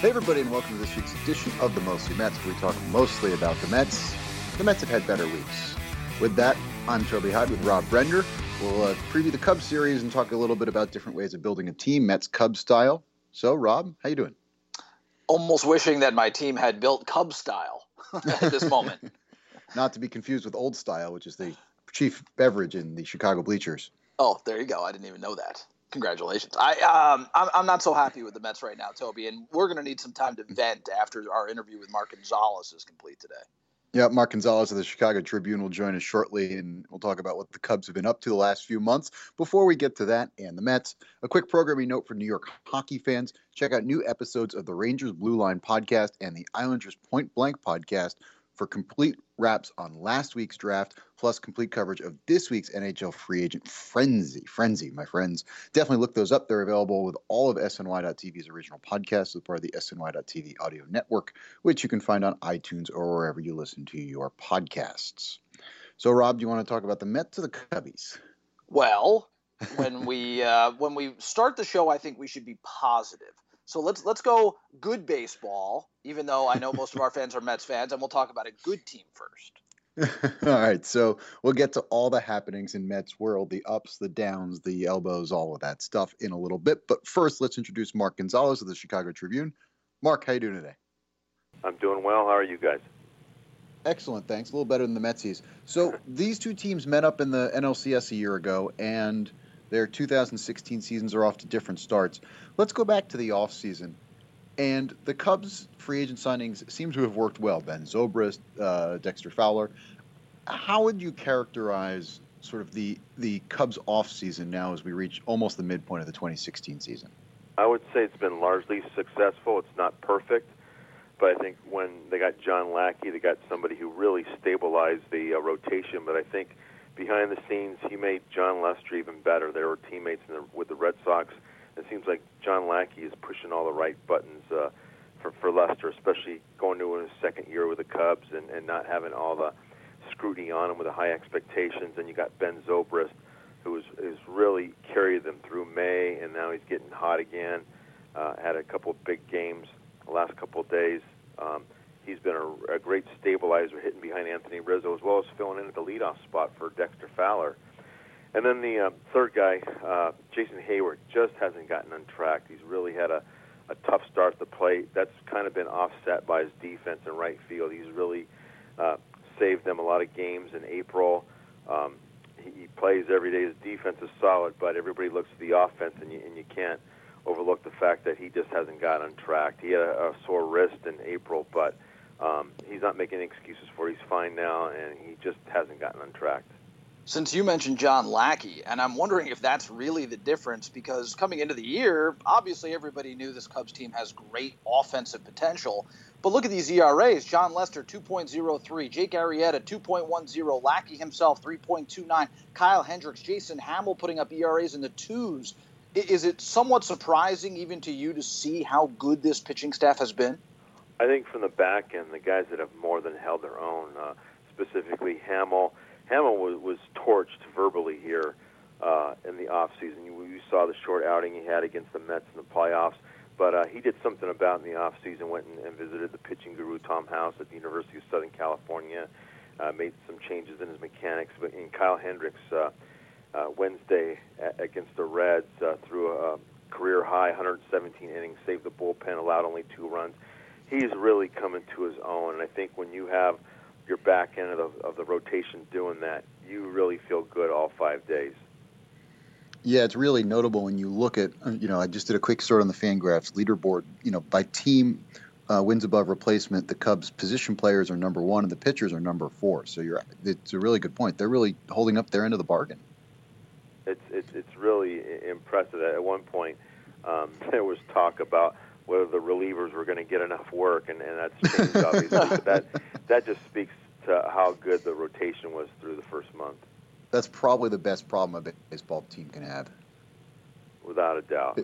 Hey everybody, and welcome to this week's edition of the Mostly Mets, where we talk mostly about the Mets. The Mets have had better weeks. With that, I'm Toby Hyde with Rob Brender. We'll preview the Cubs series and talk a little bit about different ways of building a team, Mets-Cubs style. So, Rob, how you doing? Almost wishing that my team had built Cubs style at this moment. Not to be confused with Old Style, which is the chief beverage in the Chicago bleachers. Oh, there you go. I didn't even know that. Congratulations. I'm not so happy with the Mets right now, Toby, and we're going to need some time to vent after our interview with Mark Gonzalez is complete today. Yeah, Mark Gonzalez of the Chicago Tribune will join us shortly, and we'll talk about what the Cubs have been up to the last few months. Before we get to that and the Mets, a quick programming note for New York hockey fans. Check out new episodes of the Rangers Blue Line podcast and the Islanders Point Blank podcast for complete wraps on last week's draft, plus complete coverage of this week's NHL free agent frenzy, my friends. Definitely look those up. They're available with all of SNY.TV's original podcasts as part of the SNY.TV audio network, which you can find on iTunes or wherever you listen to your podcasts. So, Rob, do you want to talk about the Mets or the Cubbies? Well, when we start the show, I think we should be positive. So let's go good baseball, even though I know most of our fans are Mets fans, and we'll talk about a good team first. All right, so we'll get to all the happenings in Mets world, the ups, the downs, the elbows, all of that stuff in a little bit. But first, let's introduce Mark Gonzalez of the Chicago Tribune. Mark, how you doing today? I'm doing well. How are you guys? Excellent, thanks. A little better than the Metsies. So these two teams met up in the NLCS a year ago, and their 2016 seasons are off to different starts. Let's go back to the offseason. And the Cubs' free agent signings seem to have worked well. Ben Zobrist, Dexter Fowler. How would you characterize sort of the Cubs' offseason now as we reach almost the midpoint of the 2016 season? I would say it's been largely successful. It's not perfect, but I think when they got John Lackey, they got somebody who really stabilized the rotation. But I think behind the scenes, he made John Lester even better. They were teammates with the Red Sox. It seems like John Lackey is pushing all the right buttons for Lester, especially going to his second year with the Cubs and not having all the scrutiny on him with the high expectations. And you got Ben Zobrist, who is really carried them through May, and now he's getting hot again. Had a couple of big games the last couple of days. He's been a great stabilizer, hitting behind Anthony Rizzo, as well as filling in at the leadoff spot for Dexter Fowler. And then the third guy, Jason Hayward, just hasn't gotten on track. He's really had a tough start to the plate. That's kind of been offset by his defense in right field. He's really saved them a lot of games in April. He plays every day. His defense is solid, but everybody looks at the offense, and you can't overlook the fact that he just hasn't got on track. He had a sore wrist in April, but he's not making any excuses for it. He's fine now, and he just hasn't gotten on track. Since you mentioned John Lackey, and I'm wondering if that's really the difference, because coming into the year, obviously everybody knew this Cubs team has great offensive potential. But look at these ERAs. John Lester, 2.03. Jake Arrieta, 2.10. Lackey himself, 3.29. Kyle Hendricks, Jason Hamill putting up ERAs in the twos. Is it somewhat surprising even to you to see how good this pitching staff has been? I think from the back end, the guys that have more than held their own, specifically Hamill. Hamill was torched verbally here in the offseason. You saw the short outing he had against the Mets in the playoffs, but he did something about it in the offseason, went and visited the pitching guru Tom House at the University of Southern California, made some changes in his mechanics. But in Kyle Hendricks, Wednesday against the Reds, threw a career-high 117 innings, saved the bullpen, allowed only 2 runs. He's really coming to his own, and I think when you have your back end of the rotation doing that, you really feel good all 5 days. Yeah, it's really notable when you look at, I just did a quick sort on the Fangraphs leaderboard, by team wins above replacement, the Cubs position players are number 1 and the pitchers are number 4. So it's a really good point. They're really holding up their end of the bargain. It's really impressive. At one point, there was talk about whether the relievers were going to get enough work, and that's changed, obviously. But that just speaks to how good the rotation was through the first month. That's probably the best problem a baseball team can have. Without a doubt.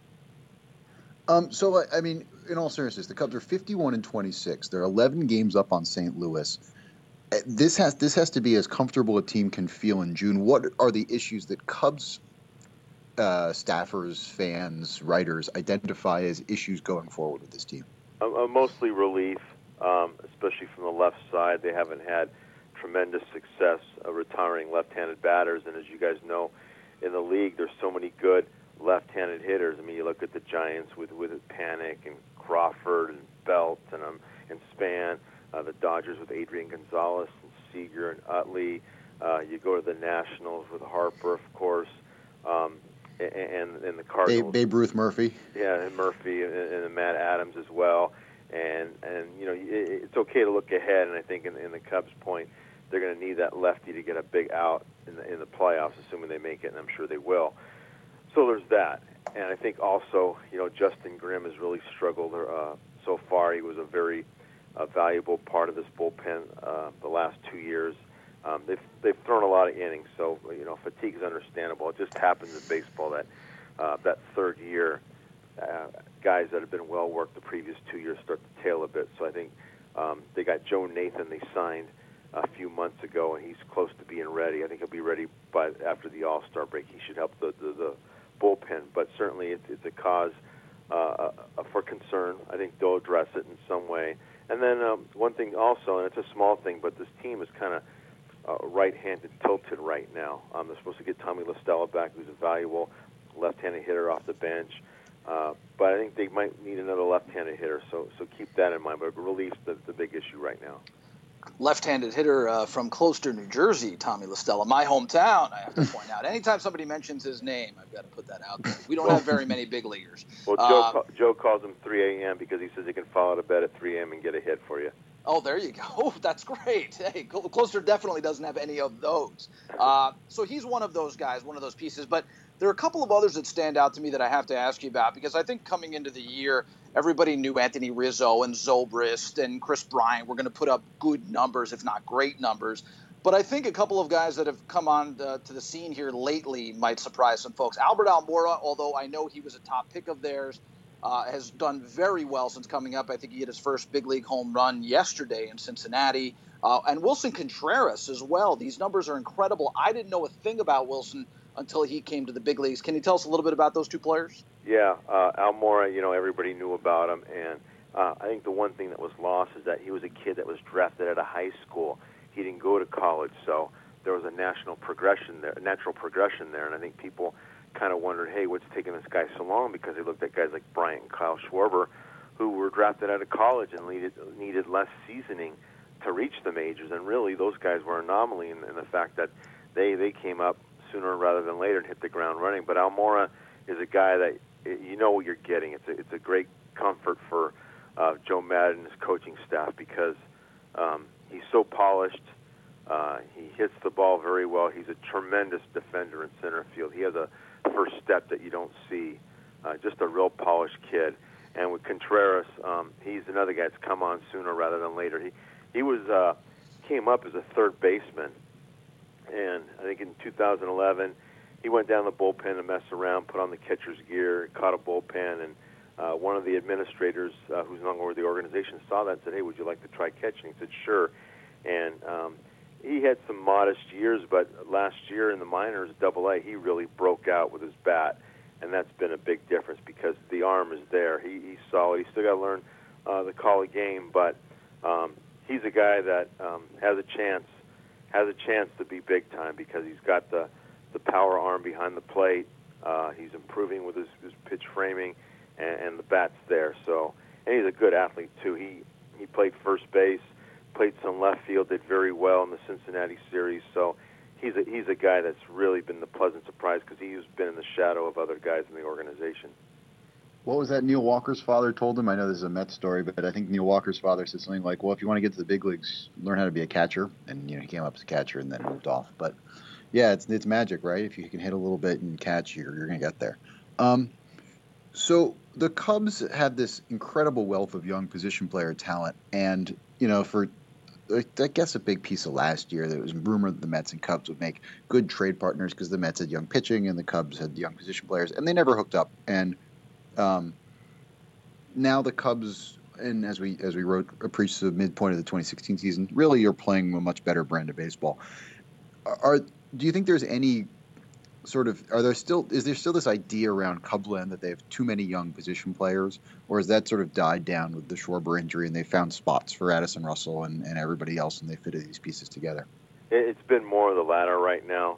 So, I mean, in all seriousness, the Cubs are 51-26. They're 11 games up on St. Louis. This has to be as comfortable a team can feel in June. What are the issues that Cubs staffers, fans, writers identify as issues going forward with this team? Mostly relief, especially from the left side. They haven't had tremendous success retiring left-handed batters, and as you guys know, in the league, there's so many good left-handed hitters. I mean, you look at the Giants with Panik and Crawford and Belt and Span, the Dodgers with Adrian Gonzalez and Seager and Utley. You go to the Nationals with Harper, of course, and the Cardinals. Babe Ruth Murphy. Yeah, and Murphy and Matt Adams as well. And you know, it's okay to look ahead, and I think in the Cubs' point, they're going to need that lefty to get a big out in the playoffs, assuming they make it, and I'm sure they will. So there's that. And I think also, you know, Justin Grimm has really struggled so far. He was a very valuable part of this bullpen the last 2 years. They've thrown a lot of innings, so you know, fatigue is understandable. It just happens in baseball that third year, guys that have been well worked the previous 2 years start to tail a bit. So I think they got Joe Nathan they signed a few months ago, and he's close to being ready. I think he'll be ready after the All-Star break. He should help the bullpen, but certainly it's a cause for concern. I think they'll address it in some way. And then one thing also, and it's a small thing, but this team is kind of right-handed tilted right now. They're supposed to get Tommy La Stella back, who's a valuable left-handed hitter off the bench. But I think they might need another left-handed hitter, so keep that in mind. But relief's the big issue right now. Left-handed hitter from Closter, New Jersey, Tommy La Stella, my hometown, I have to point out. Anytime somebody mentions his name, I've got to put that out there. We don't have very many big leaguers. Well, Joe calls him 3 a.m. because he says he can fall out of bed at 3 a.m. and get a hit for you. Oh, there you go. Oh, that's great. Hey, Closter definitely doesn't have any of those. So he's one of those guys, one of those pieces. But there are a couple of others that stand out to me that I have to ask you about, because I think coming into the year, everybody knew Anthony Rizzo and Zobrist and Chris Bryant were going to put up good numbers, if not great numbers. But I think a couple of guys that have come on to the scene here lately might surprise some folks. Albert Almora, although I know he was a top pick of theirs, has done very well since coming up. I think he hit his first big league home run yesterday in Cincinnati. And Wilson Contreras as well. These numbers are incredible. I didn't know a thing about Wilson until he came to the big leagues. Can you tell us a little bit about those two players? Yeah, Almora, you know, everybody knew about him. And I think the one thing that was lost is that he was a kid that was drafted out of high school. He didn't go to college, so there was a natural progression there. And I think people kind of wondered, hey, what's taking this guy so long? Because they looked at guys like Bryant and Kyle Schwarber, who were drafted out of college and needed less seasoning to reach the majors. And really, those guys were an anomaly in the fact that they came up sooner rather than later and hit the ground running. But Almora is a guy that you know what you're getting. It's a great comfort for Joe Madden and his coaching staff because he's so polished. He hits the ball very well. He's a tremendous defender in center field. He has a first step that you don't see. Just a real polished kid. And with Contreras, he's another guy that's come on sooner rather than later. He was came up as a third baseman, and I think in 2011 he went down the bullpen to mess around, put on the catcher's gear, caught a bullpen, and one of the administrators who's no longer with the organization saw that and said, "Hey, would you like to try catching?" He said, "Sure." And he had some modest years, but last year in the minors, Double-A, he really broke out with his bat, and that's been a big difference because the arm is there. He's solid. He's still got to learn the call of game, but he's a guy that has a chance to be big time because he's got the power arm behind the plate. He's improving with his pitch framing, and the bat's there. So, and he's a good athlete too. He played first base, played some left field, did very well in the Cincinnati series. So he's a guy that's really been the pleasant surprise because he's been in the shadow of other guys in the organization. What was that Neil Walker's father told him? I know this is a Mets story, but I think Neil Walker's father said something like, well, if you want to get to the big leagues, learn how to be a catcher. And, he came up as a catcher and then moved off. But, yeah, it's magic, right? If you can hit a little bit and catch, you're going to get there. So the Cubs have this incredible wealth of young position player talent. And, for, I guess, a big piece of last year, there was rumored that the Mets and Cubs would make good trade partners because the Mets had young pitching and the Cubs had young position players. And they never hooked up. And now the Cubs, and as we preached the midpoint of the 2016 season, really you're playing a much better brand of baseball. Do you think there's any is there still this idea around Cubland that they have too many young position players, or has that sort of died down with the Schwarber injury and they found spots for Addison Russell and everybody else and they fitted these pieces together? It's been more of the latter right now.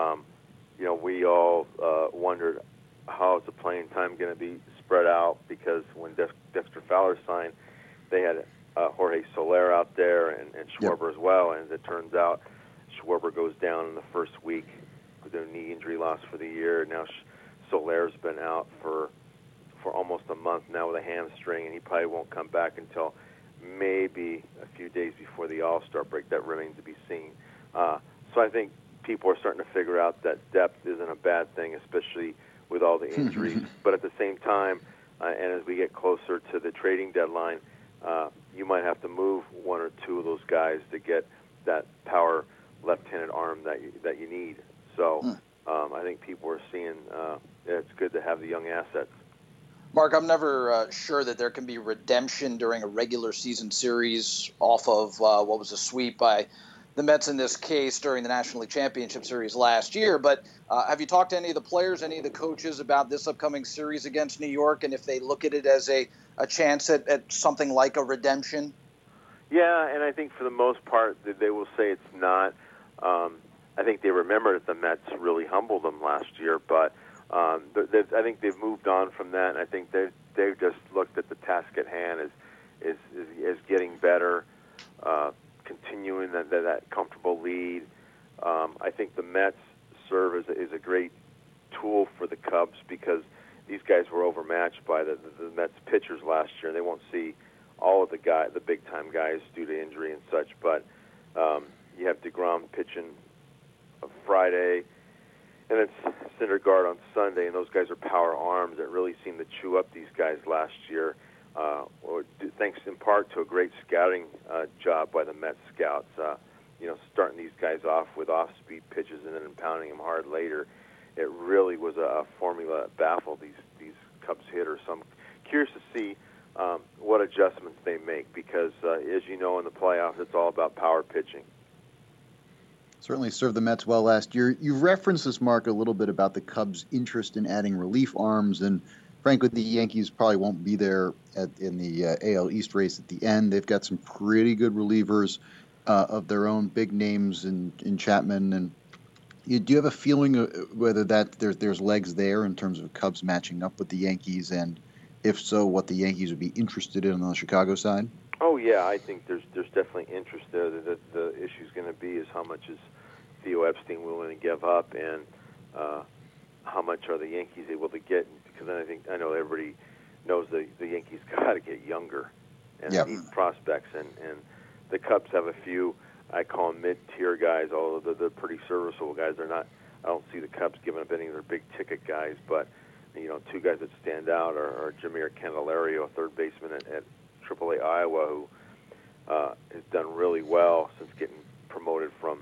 We all wondered how is the playing time going to be spread out, because when Dexter Fowler signed, they had Jorge Soler out there and Schwarber as well, and as it turns out, Schwarber goes down in the first week with a knee injury loss for the year. Now Soler's been out for almost a month now with a hamstring, and he probably won't come back until maybe a few days before the All-Star break. That remains to be seen. So I think people are starting to figure out that depth isn't a bad thing, especially with all the injuries. But at the same time, and as we get closer to the trading deadline, you might have to move one or two of those guys to get that power left-handed arm that you need. So I think people are seeing it's good to have the young assets. Mark, I'm never sure that there can be redemption during a regular season series off of what was a sweep by the Mets in this case during the National League Championship Series last year. But have you talked to any of the players, any of the coaches about this upcoming series against New York, and if they look at it as a chance at something like a redemption? Yeah, and I think for the most part they will say it's not. I think they remember that the Mets really humbled them last year, but I think they've moved on from that, and I think they've just looked at the task at hand as getting better, continuing that comfortable lead. I think the Mets serve as a great tool for the Cubs, because these guys were overmatched by the Mets pitchers last year, and they won't see all of the big-time guys due to injury and such, but you have DeGrom pitching Friday, and it's Syndergaard on Sunday, and those guys are power arms that really seemed to chew up these guys last year, thanks in part to a great scouting job by the Mets scouts. Starting these guys off with off-speed pitches and then pounding them hard later. It really was a formula that baffled these Cubs hitters. So I'm curious to see what adjustments they make, because, as you know, in the playoffs, it's all about power pitching. Certainly served the Mets well last year. You've referenced this, Mark, a little bit about the Cubs' interest in adding relief arms, and frankly, the Yankees probably won't be there in the AL East race at the end. They've got some pretty good relievers of their own, big names in Chapman. And do you have a feeling whether there's legs there in terms of Cubs matching up with the Yankees, and if so, what the Yankees would be interested in on the Chicago side? Oh yeah, I think there's definitely interest there. The issue is going to be is how much is Theo Epstein willing to give up, and how much are the Yankees able to get? Because I know everybody knows the Yankees got to get younger and need prospects, and the Cubs have a few. I call them mid-tier guys, although they're pretty serviceable guys. They're not. I don't see the Cubs giving up any of their big-ticket guys, but two guys that stand out are Jameer Candelario, a third baseman at AAA Iowa, who has done really well since getting promoted from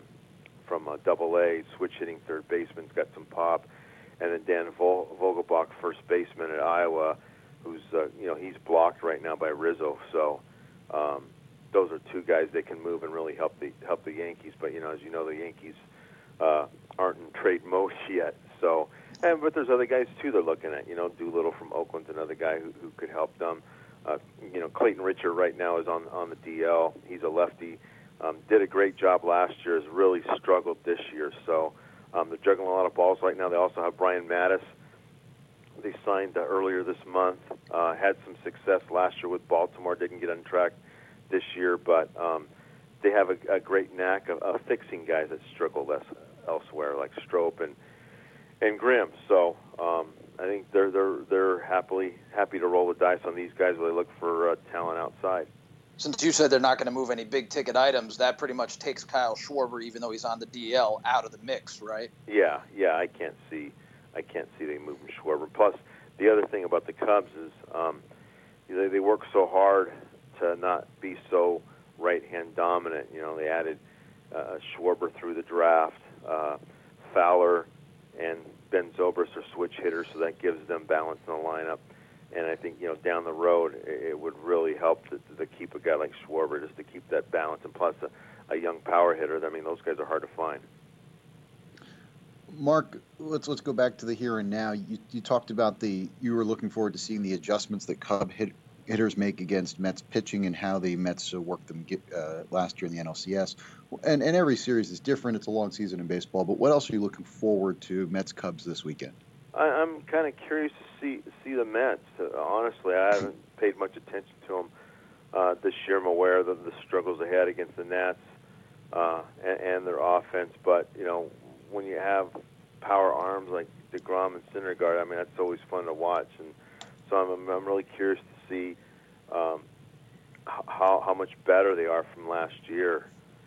AA, switch hitting third baseman, has got some pop, and then Dan Vogelbach, first baseman at Iowa, who's he's blocked right now by Rizzo. So those are two guys that can move and really help the Yankees. But as you know, the Yankees aren't in trade mode yet. So, but there's other guys too they're looking at. Doolittle from Oakland's another guy who could help them. Clayton Richard right now is on the DL. He's a lefty. Did a great job last year. Has really struggled this year. So they're juggling a lot of balls right now. They also have Brian Mattis. They signed earlier this month. Had some success last year with Baltimore. Didn't get on track this year, but they have a great knack of fixing guys that struggle elsewhere, like Strop and Grimm. So I think they're happy to roll the dice on these guys while they look for talent outside. Since you said they're not going to move any big-ticket items, that pretty much takes Kyle Schwarber, even though he's on the DL, out of the mix, right? Yeah, I can't see they moving Schwarber. Plus, the other thing about the Cubs is they work so hard to not be so right-hand dominant. They added Schwarber through the draft. Fowler and Ben Zobrist are switch hitters, so that gives them balance in the lineup. And I think, down the road, it would really help to keep a guy like Schwarber, just to keep that balance. And plus, a young power hitter. I mean, those guys are hard to find. Mark, let's go back to the here and now. You talked about you were looking forward to seeing the adjustments that hitters make against Mets pitching and how the Mets worked them last year in the NLCS. And every series is different. It's a long season in baseball. But what else are you looking forward to Mets Cubs this weekend? I'm kind of curious to see the Mets. Honestly, I haven't paid much attention to them this year. I'm aware of the struggles they had against the Nats and their offense. But, when you have power arms like DeGrom and Syndergaard, I mean, that's always fun to watch. And so I'm really curious to see how much better they are from last year.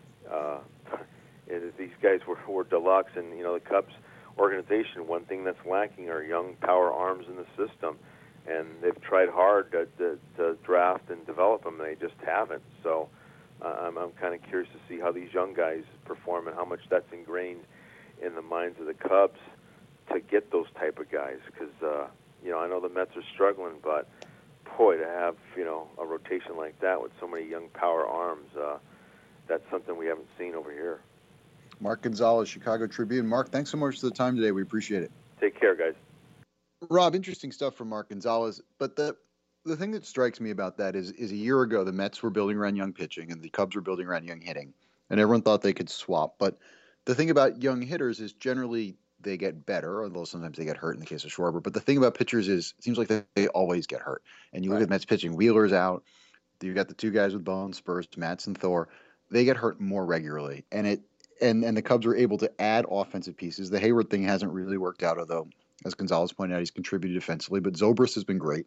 These guys were deluxe, and the Cubs organization, one thing that's lacking are young power arms in the system, and they've tried hard to draft and develop them, and they just haven't. So I'm kind of curious to see how these young guys perform and how much that's ingrained in the minds of the Cubs to get those type of guys, because I know the Mets are struggling, but boy, to have a rotation like that with so many young power arms, that's something we haven't seen over here. Mark Gonzalez, Chicago Tribune. Mark, thanks so much for the time today. We appreciate it. Take care, guys. Rob, interesting stuff from Mark Gonzalez, but the thing that strikes me about that is a year ago the Mets were building around young pitching and the Cubs were building around young hitting, and everyone thought they could swap. But the thing about young hitters is generally they get better, although sometimes they get hurt in the case of Schwarber. But the thing about pitchers is it seems like they always get hurt. And you look at Mets pitching, Wheeler's out. You got the two guys with bone spurs, Matz and Thor. They get hurt more regularly, and the Cubs were able to add offensive pieces. The Hayward thing hasn't really worked out, although, as Gonzalez pointed out, he's contributed defensively. But Zobrist has been great,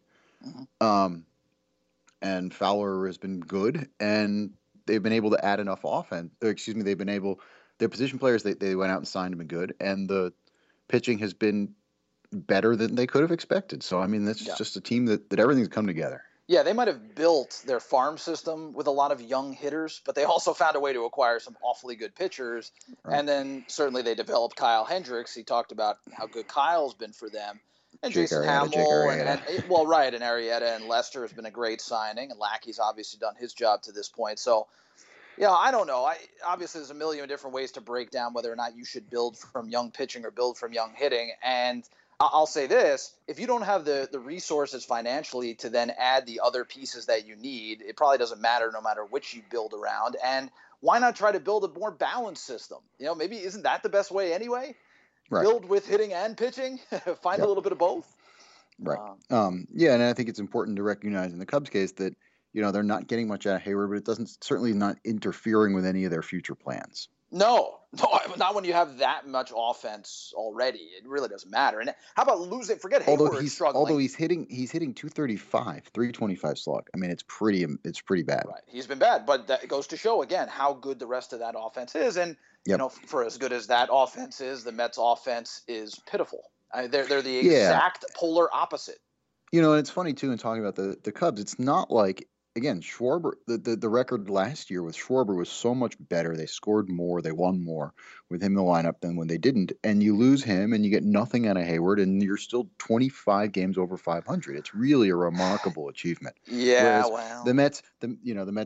and Fowler has been good, and they've been able to add enough offense. They've been able. Their position players, they went out and signed have been good, and the pitching has been better than they could have expected. So, I mean, that's just a team that everything's come together. Yeah, they might have built their farm system with a lot of young hitters, but they also found a way to acquire some awfully good pitchers. Right. And then certainly they developed Kyle Hendricks. He talked about how good Kyle's been for them. And Jason Hamill, and Arrieta and Lester has been a great signing. And Lackey's obviously done his job to this point. So, I don't know. Obviously, there's a million different ways to break down whether or not you should build from young pitching or build from young hitting. And I'll say this, if you don't have the resources financially to then add the other pieces that you need, it probably doesn't matter no matter which you build around. And why not try to build a more balanced system? Maybe isn't that the best way anyway? Right. Build with hitting and pitching, find a little bit of both. Right. And I think it's important to recognize in the Cubs case that, they're not getting much out of Hayward, but it doesn't certainly not interfering with any of their future plans. No, not when you have that much offense already. It really doesn't matter. And how about losing? Forget Hayward struggling. Although he's hitting 235, 325 slug. I mean, it's pretty bad. Right, he's been bad, but that goes to show again how good the rest of that offense is. And for as good as that offense is, the Mets' offense is pitiful. They're the exact polar opposite. And it's funny too in talking about the Cubs. It's not like. Again, Schwarber, the record last year with Schwarber was so much better. They scored more, they won more with him in the lineup than when they didn't. And you lose him and you get nothing out of Hayward, and you're still 25 games over 500. It's really a remarkable achievement. Yeah, whereas the Mets, the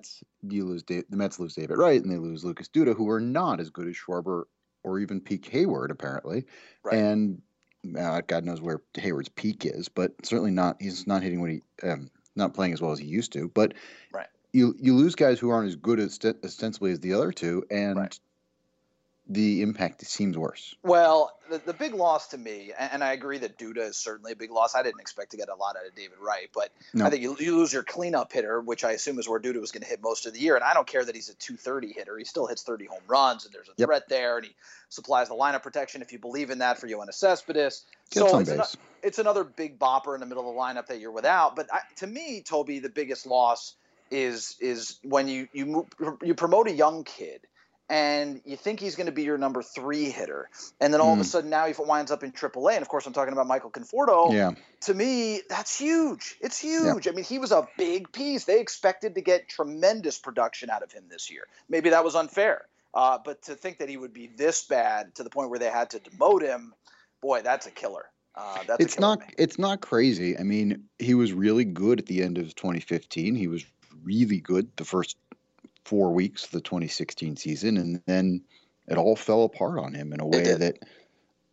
Mets lose David Wright and they lose Lucas Duda, who are not as good as Schwarber or even peak Hayward apparently. Right. And God knows where Hayward's peak is, but certainly not. He's not hitting what he. Not playing as well as he used to, but you lose guys who aren't as good ostensibly as the other two, and the impact seems worse. Well, the big loss to me, and I agree that Duda is certainly a big loss. I didn't expect to get a lot out of David Wright, but I think you lose your cleanup hitter, which I assume is where Duda was going to hit most of the year. And I don't care that he's a 230 hitter. He still hits 30 home runs, and there's a threat there, and he supplies the lineup protection if you believe in that for Yoenis Cespedes. So it's another big bopper in the middle of the lineup that you're without. But to me, Toby, the biggest loss is when you promote a young kid, and you think he's going to be your number 3 hitter. And then all of a sudden now he winds up in AAA. And, of course, I'm talking about Michael Conforto. Yeah. To me, that's huge. It's huge. Yeah. I mean, he was a big piece. They expected to get tremendous production out of him this year. Maybe that was unfair. But to think that he would be this bad to the point where they had to demote him, boy, that's a killer. It's not crazy. I mean, he was really good at the end of 2015. He was really good the first 4 weeks of the 2016 season, and then it all fell apart on him in a way that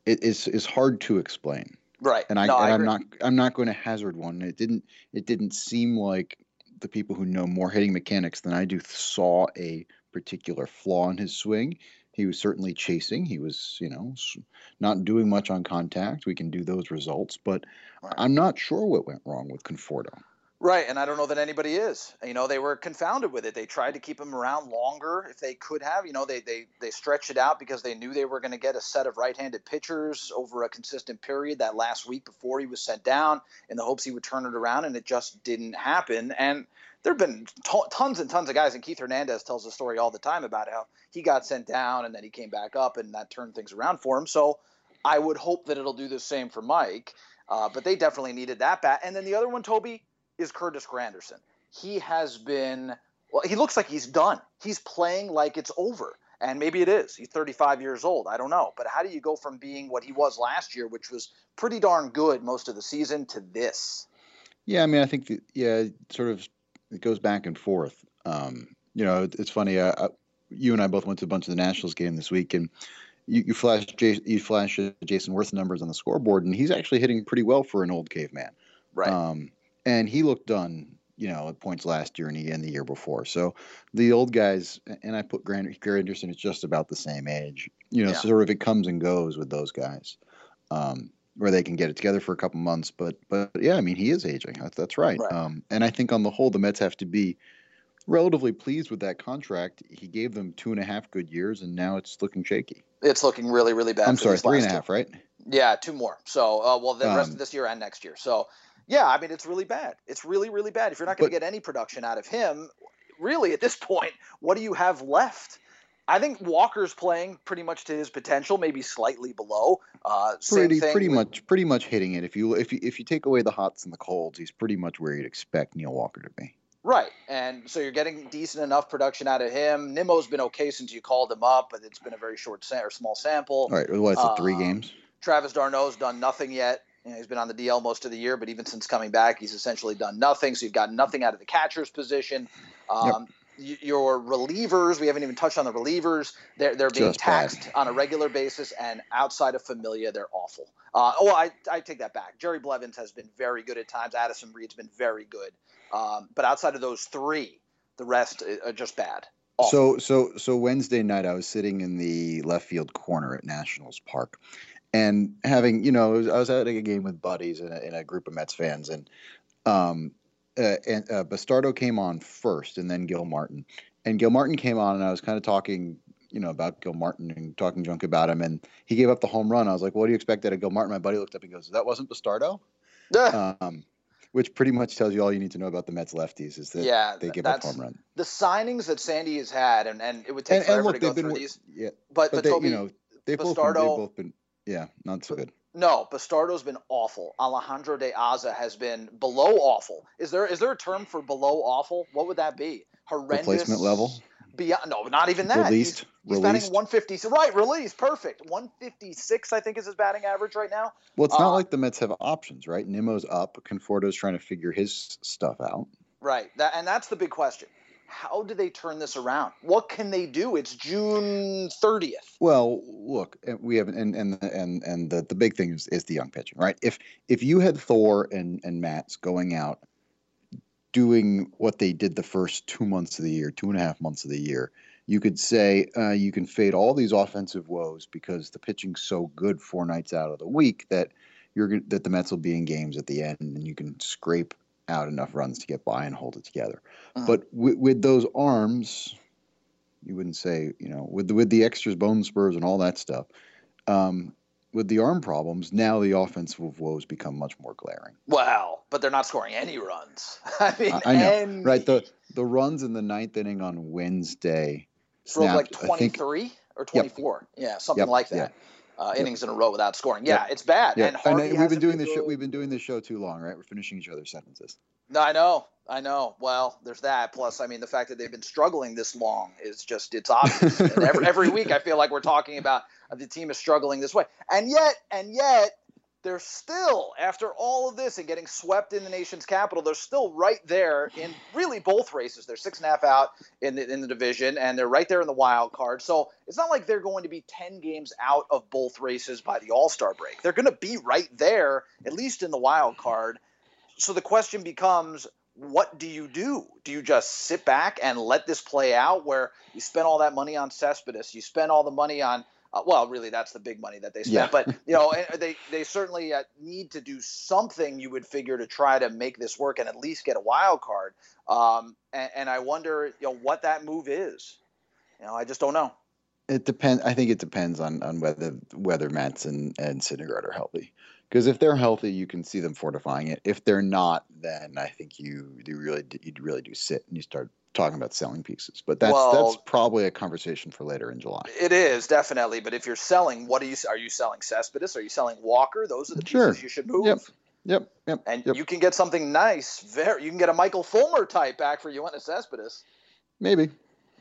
is hard to explain. Right. And No, I I'm agree. not going to hazard one. It didn't seem like the people who know more hitting mechanics than I do saw a particular flaw in his swing. He was certainly chasing. He was, not doing much on contact. We can do those results, but Right. I'm not sure what went wrong with Conforto. Right, and I don't know that anybody is. They were confounded with it. They tried to keep him around longer if they could have. They stretched it out because they knew they were going to get a set of right-handed pitchers over a consistent period that last week before he was sent down in the hopes he would turn it around, and it just didn't happen. And there have been tons and tons of guys, and Keith Hernandez tells the story all the time about how he got sent down and then he came back up, and that turned things around for him. So I would hope that it'll do the same for Mike, but they definitely needed that bat. And then the other one, Toby, is Curtis Granderson. He has been, well, he looks like he's done. He's playing like it's over. And maybe it is. He's 35 years old. I don't know. But how do you go from being what he was last year, which was pretty darn good most of the season, to this? Yeah, I mean, I think sort of it goes back and forth. It's funny. You and I both went to a bunch of the Nationals game this week, and you flash Jason Worth numbers on the scoreboard, and he's actually hitting pretty well for an old caveman. Right. And he looked done, at points last year and the year before. So the old guys, and I put Granderson is just about the same age. Sort of it comes and goes with those guys, where they can get it together for a couple months. But yeah, I mean, he is aging. That's right. And I think on the whole, the Mets have to be relatively pleased with that contract. He gave them 2.5 good years, and now it's looking shaky. It's looking really, really bad. I'm sorry, 3.5, right? Yeah, 2 more. So, the rest of this year and next year. So, yeah, I mean, it's really bad. It's really, really bad. If you're not going to get any production out of him, really, at this point, what do you have left? I think Walker's playing pretty much to his potential, maybe slightly below. Pretty much hitting it. If you take away the hots and the colds, he's pretty much where you'd expect Neil Walker to be. Right, and so you're getting decent enough production out of him. Nimmo's been okay since you called him up, but it's been a very small sample. All right, what's it, 3 games? Travis d'Arnaud's done nothing yet. He's been on the DL most of the year, but even since coming back, he's essentially done nothing. So you've got nothing out of the catcher's position. Your relievers, we haven't even touched on the relievers. They're being taxed on a regular basis, and outside of Familia, they're awful. I take that back. Jerry Blevins has been very good at times. Addison Reed's been very good. But outside of those 3, the rest are just bad. Awful. So Wednesday night, I was sitting in the left field corner at Nationals Park, and having, I was at a game with buddies and a group of Mets fans, and Bastardo came on first, and then Gil Martin. And Gil Martin came on, and I was kind of talking, about Gil Martin and talking junk about him, and he gave up the home run. I was like, "What do you expect out of Gil Martin?" My buddy looked up and goes, "That wasn't Bastardo?" Which pretty much tells you all you need to know about the Mets lefties is that they give up home run. The signings that Sandy has had, and it would take forever to go through these. Yeah, but they, Toby, they've both been not so good. No, Bastardo's been awful. Alejandro De Aza has been below awful. Is there a term for below awful? What would that be? Horrendous. Replacement level? Beyond, no, not even that. Released. He's batting 150. Right, released. Perfect. 156, I think, is his batting average right now. Well, it's not like the Mets have options, right? Nimmo's up. Conforto's trying to figure his stuff out. Right. That's the big question. How do they turn this around? What can they do? It's June 30th. Well, look, we have and the big thing is the young pitching, right? If you had Thor and Matz going out doing what they did the first 2 months of the year, 2.5 months of the year, you could say you can fade all these offensive woes because the pitching's so good 4 nights out of the week that that the Mets will be in games at the end, and you can scrape out enough runs to get by and hold it together. But with those arms, you wouldn't say, with the extras, bone spurs, and all that stuff. With the arm problems, now the offensive woes become much more glaring. Wow, but they're not scoring any runs. I mean, I know, right? The runs in the 9th inning on Wednesday. Drove like 23 or 24. Yep. Yeah, something like that. Innings in a row without scoring. Yeah, it's bad. Yeah. And Harvey we've been doing this show. We've been doing this show too long, right? We're finishing each other's sentences. No, I know. Well, there's that. Plus, I mean, the fact that they've been struggling this long is it's obvious. And every week, I feel like we're talking about the team is struggling this way, and yet they're still, after all of this and getting swept in the nation's capital, they're still right there in really both races. They're 6.5 out in the division, and they're right there in the wild card. So it's not like they're going to be 10 games out of both races by the All-Star break. They're going to be right there, at least in the wild card. So the question becomes, what do? Do you just sit back and let this play out, where you spend all that money on Cespedes, you spend all the money on well, really, that's the big money that they spent. Yeah. But, they certainly need to do something, you would figure, to try to make this work and at least get a wild card. And I wonder, what that move is. I just don't know. It depends. I think it depends on whether Metz and Syndergaard are healthy. Because if they're healthy, you can see them fortifying it. If they're not, then I think you'd really do sit and you start talking about selling pieces. But that's probably a conversation for later in July. It is, definitely. But if you're selling, are you selling Cespedes? Are you selling Walker? Those are the pieces you should move. Yep. And you can get something nice. You can get a Michael Fulmer type back for Yoenis Cespedes. Maybe.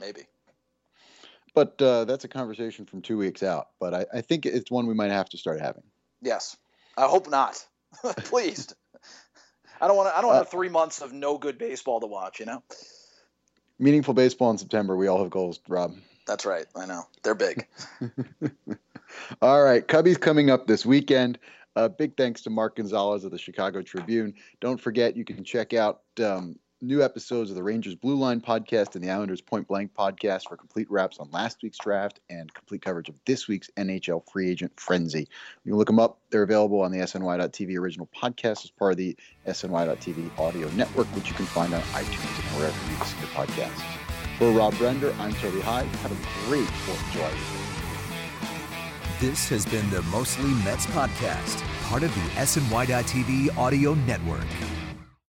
But that's a conversation from 2 weeks out. But I think it's one we might have to start having. Yes. I hope not. Please. I don't want 3 months of no good baseball to watch, Meaningful baseball in September. We all have goals, Rob. That's right. I know. They're big. All right. Cubbies coming up this weekend. Big thanks to Mark Gonzalez of the Chicago Tribune. Don't forget, you can check out new episodes of the Rangers Blue Line podcast and the Islanders Point Blank podcast for complete wraps on last week's draft and complete coverage of this week's NHL free agent frenzy. You can look them up. They're available on the SNY.TV original podcast as part of the SNY.TV audio network, which you can find on iTunes and wherever you listen to podcasts. For Rob Brender, I'm Toby Hyde. Have a great 4th of July weekend. This has been the Mostly Mets podcast, part of the SNY.TV audio network.